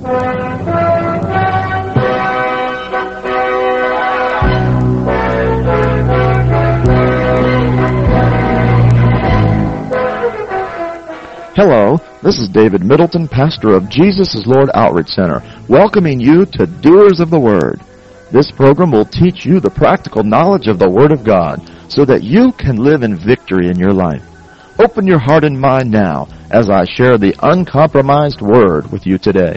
Hello, this is David Middleton, pastor of Jesus is Lord Outreach Center, welcoming you to Doers of the Word. This program will teach you the practical knowledge of the Word of God so that you can live in victory in your life. Open your heart and mind now as I share the uncompromised Word with you today.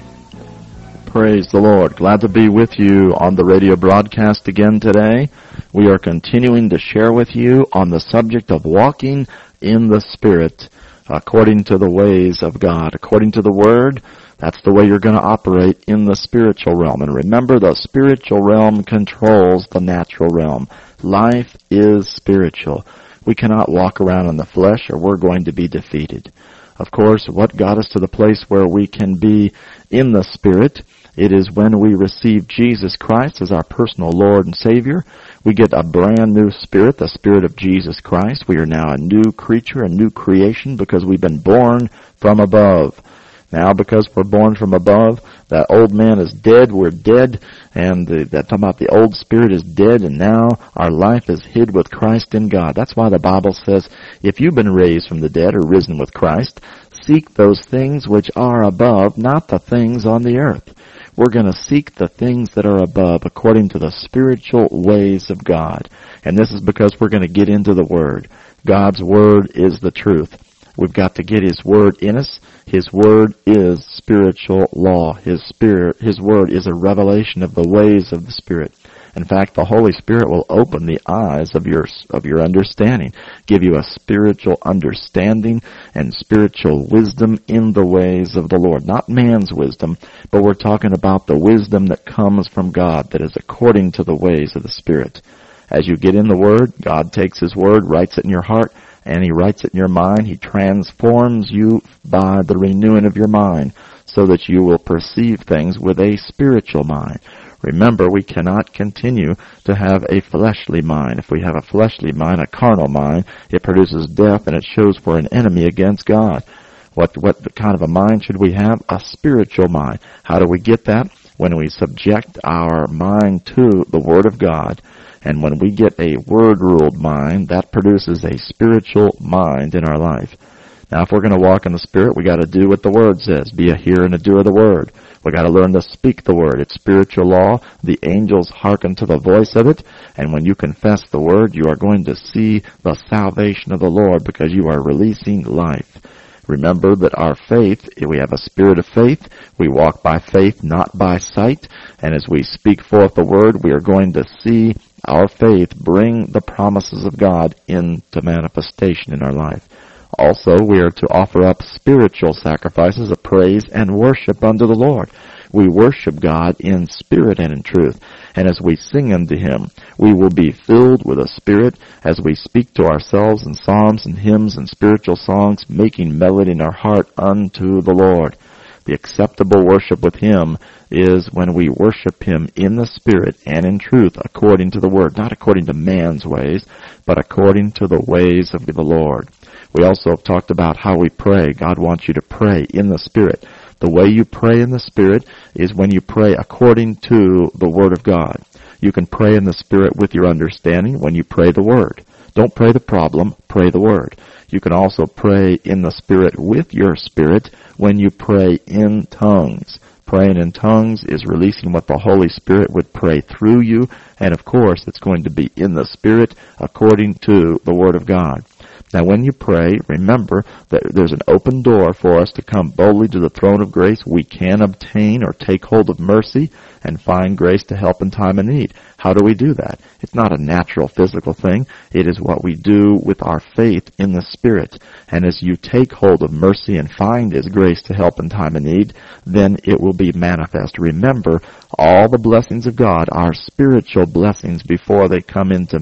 Praise the Lord. Glad to be with you on the radio broadcast again today. We are continuing to share with you on the subject of walking in the Spirit, according to the ways of God. According to the Word, that's the way you're going to operate in the spiritual realm. And remember, the spiritual realm controls the natural realm. Life is spiritual. We cannot walk around in the flesh or we're going to be defeated. Of course, what got us to the place where we can be in the Spirit, it is when we receive Jesus Christ as our personal Lord and Savior. We get a brand new spirit, the Spirit of Jesus Christ. We are now a new creature, a new creation, because we've been born from above. Now, because we're born from above, that old man is dead, we're dead, and that talking about the old spirit is dead, and now our life is hid with Christ in God. That's why the Bible says, if you've been raised from the dead or risen with Christ, seek those things which are above, not the things on the earth. We're going to seek the things that are above according to the spiritual ways of God. And this is because we're going to get into the Word. God's Word is the truth. We've got to get His Word in us. His Word is spiritual law. His Word is a revelation of the ways of the Spirit. In fact, the Holy Spirit will open the eyes of your understanding, give you a spiritual understanding and spiritual wisdom in the ways of the Lord. Not man's wisdom, but we're talking about the wisdom that comes from God, that is according to the ways of the Spirit. As you get in the Word, God takes His Word, writes it in your heart, and He writes it in your mind. He transforms you by the renewing of your mind so that you will perceive things with a spiritual mind. Remember, we cannot continue to have a fleshly mind. If we have a fleshly mind, a carnal mind, it produces death and it shows we're an enemy against God. What kind of a mind should we have? A spiritual mind. How do we get that? When we subject our mind to the Word of God. And when we get a Word-ruled mind, that produces a spiritual mind in our life. Now, if we're going to walk in the Spirit, we got to do what the Word says. Be a hearer and a doer of the Word. We got to learn to speak the Word. It's spiritual law. The angels hearken to the voice of it. And when you confess the Word, you are going to see the salvation of the Lord because you are releasing life. Remember that our faith, we have a spirit of faith. We walk by faith, not by sight. And as we speak forth the Word, we are going to see our faith bring the promises of God into manifestation in our life. Also, we are to offer up spiritual sacrifices of praise and worship unto the Lord. We worship God in spirit and in truth. And as we sing unto Him, we will be filled with a spirit as we speak to ourselves in psalms and hymns and spiritual songs, making melody in our heart unto the Lord. The acceptable worship with Him is when we worship Him in the Spirit and in truth according to the Word, not according to man's ways, but according to the ways of the Lord. We also have talked about how we pray. God wants you to pray in the Spirit. The way you pray in the Spirit is when you pray according to the Word of God. You can pray in the Spirit with your understanding when you pray the Word. Don't pray the problem, pray the Word. You can also pray in the Spirit with your spirit when you pray in tongues. Praying in tongues is releasing what the Holy Spirit would pray through you, and of course it's going to be in the Spirit according to the Word of God. Now when you pray, remember that there's an open door for us to come boldly to the throne of grace. We can obtain or take hold of mercy and find grace to help in time of need. How do we do that? It's not a natural physical thing. It is what we do with our faith in the Spirit. And as you take hold of mercy and find His grace to help in time of need, then it will be manifest. Remember, all the blessings of God are spiritual blessings before they come into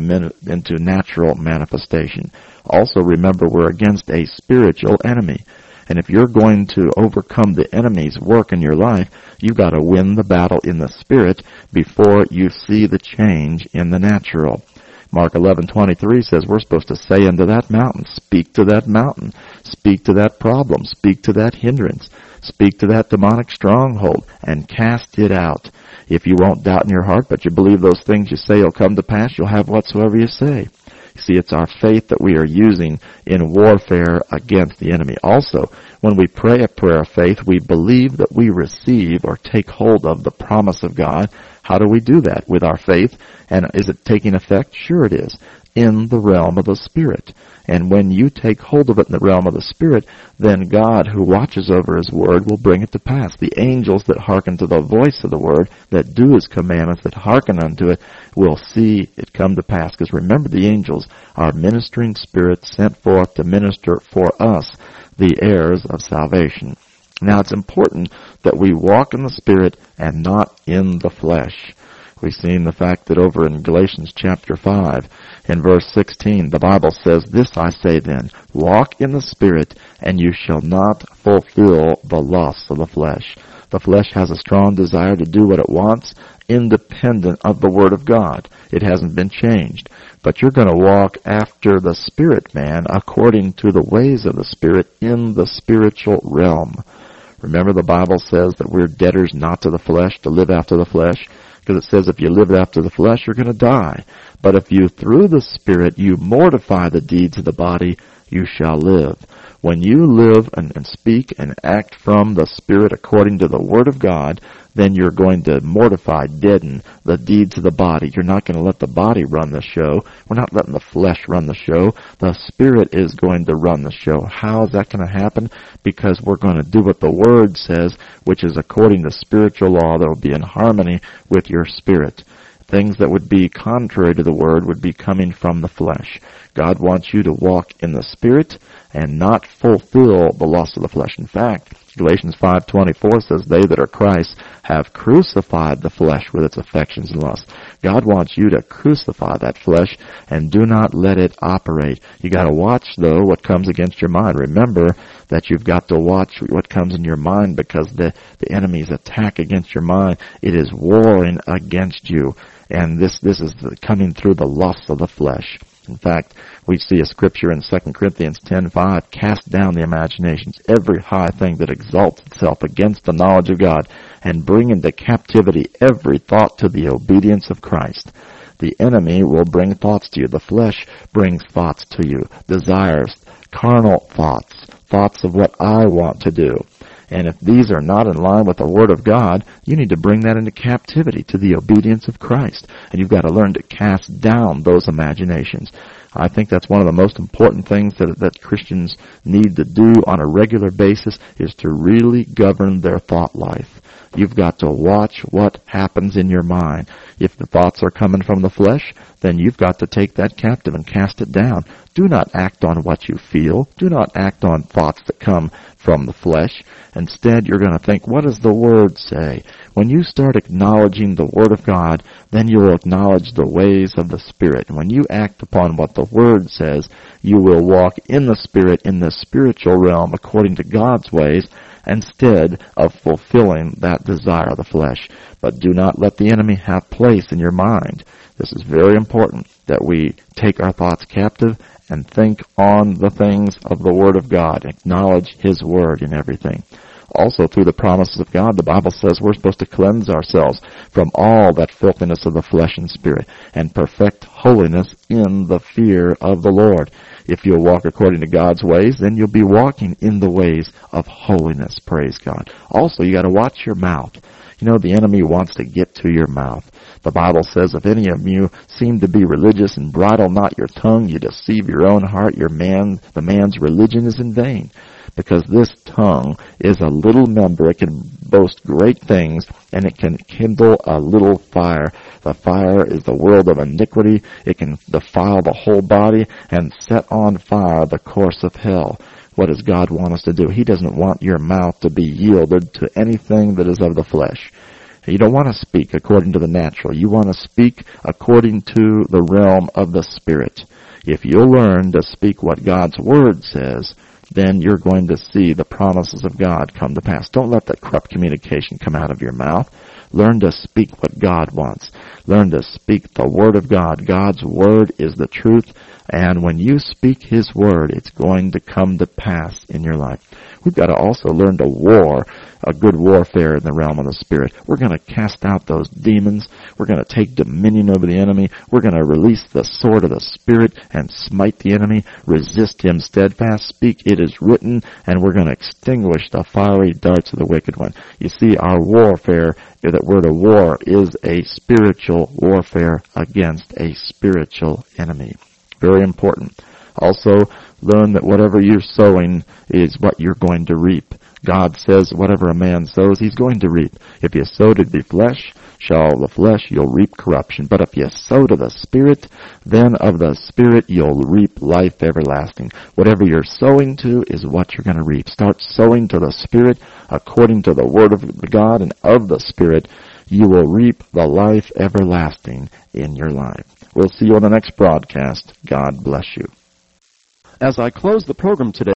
natural manifestation. Also remember, we're against a spiritual enemy. And if you're going to overcome the enemy's work in your life, you've got to win the battle in the Spirit before you see the change in the natural. Mark 11:23 says we're supposed to say unto that mountain, speak to that mountain, speak to that problem, speak to that hindrance. Speak to that demonic stronghold and cast it out. If you won't doubt in your heart, but you believe those things you say will come to pass, you'll have whatsoever you say. See, it's our faith that we are using in warfare against the enemy. Also, when we pray a prayer of faith, we believe that we receive or take hold of the promise of God. How do we do that? With our faith. And is it taking effect? Sure it is. In the realm of the Spirit. And when you take hold of it in the realm of the Spirit, then God, who watches over His Word, will bring it to pass. The angels that hearken to the voice of the Word, that do His commandments, that hearken unto it, will see it come to pass. Because remember, the angels are ministering spirits sent forth to minister for us, the heirs of salvation. Now, it's important that we walk in the Spirit and not in the flesh. We've seen the fact that over in Galatians chapter 5, in verse 16, the Bible says, "This I say then, walk in the Spirit, and you shall not fulfill the lusts of the flesh." The flesh has a strong desire to do what it wants, independent of the Word of God. It hasn't been changed. But you're going to walk after the Spirit man according to the ways of the Spirit in the spiritual realm. Remember, the Bible says that we're debtors not to the flesh, to live after the flesh. Because it says if you live after the flesh, you're going to die. But if you, through the Spirit, you mortify the deeds of the body, you shall live. When you live and speak and act from the Spirit according to the Word of God, then you're going to mortify, deaden the deeds of the body. You're not going to let the body run the show. We're not letting the flesh run the show. The Spirit is going to run the show. How is that going to happen? Because we're going to do what the Word says, which is according to spiritual law that will be in harmony with your spirit. Things that would be contrary to the Word would be coming from the flesh. God wants you to walk in the Spirit and not fulfill the lust of the flesh. In fact, Galatians 5:24 says, "They that are Christ have crucified the flesh with its affections and lusts." God wants you to crucify that flesh and do not let it operate. You got to watch, though, what comes against your mind. Remember that you've got to watch what comes in your mind, because the enemy's attack against your mind, it is warring against you. And this is coming through the lusts of the flesh. In fact, we see a scripture in 2 Corinthians 10:5, "Cast down the imaginations, every high thing that exalts itself against the knowledge of God, and bring into captivity every thought to the obedience of Christ." The enemy will bring thoughts to you. The flesh brings thoughts to you, desires, carnal thoughts, thoughts of what I want to do. And if these are not in line with the Word of God, you need to bring that into captivity to the obedience of Christ. And you've got to learn to cast down those imaginations. I think that's one of the most important things that Christians need to do on a regular basis, is to really govern their thought life. You've got to watch what happens in your mind. If the thoughts are coming from the flesh, then you've got to take that captive and cast it down. Do not act on what you feel. Do not act on thoughts that come from the flesh. Instead, you're going to think, what does the Word say? When you start acknowledging the Word of God, then you will acknowledge the ways of the Spirit. And when you act upon what the Word says, you will walk in the Spirit, in the spiritual realm, according to God's ways, instead of fulfilling that desire of the flesh. But do not let the enemy have place in your mind. This is very important, that we take our thoughts captive and think on the things of the Word of God. Acknowledge His Word in everything. Also, through the promises of God, the Bible says we're supposed to cleanse ourselves from all that filthiness of the flesh and spirit, and perfect holiness in the fear of the Lord. If you'll walk according to God's ways, then you'll be walking in the ways of holiness. Praise God. Also, you got to watch your mouth. You know, the enemy wants to get to your mouth. The Bible says, if any of you seem to be religious and bridle not your tongue, you deceive your own heart, the man's religion is in vain. Because this tongue is a little member. It can boast great things, and it can kindle a little fire. The fire is the world of iniquity. It can defile the whole body and set on fire the course of hell. What does God want us to do? He doesn't want your mouth to be yielded to anything that is of the flesh. You don't want to speak according to the natural. You want to speak according to the realm of the Spirit. If you'll learn to speak what God's Word says, then you're going to see the promises of God come to pass. Don't let that corrupt communication come out of your mouth. Learn to speak what God wants. Learn to speak the Word of God. God's Word is the truth, and when you speak His Word, it's going to come to pass in your life. We've got to also learn to war, a good warfare in the realm of the Spirit. We're going to cast out those demons. We're going to take dominion over the enemy. We're going to release the sword of the Spirit and smite the enemy. Resist him steadfast. Speak, it is written, and we're going to extinguish the fiery darts of the wicked one. You see, our warfare, that word of war, is a spiritual warfare against a spiritual enemy. Very important. Also, learn that whatever you're sowing is what you're going to reap. God says whatever a man sows, he's going to reap. If you sow to the flesh, shall the flesh, you'll reap corruption. But if you sow to the Spirit, then of the Spirit you'll reap life everlasting. Whatever you're sowing to is what you're going to reap. Start sowing to the Spirit according to the Word of God and of the Spirit. You will reap the life everlasting in your life. We'll see you on the next broadcast. God bless you. As I close the program today,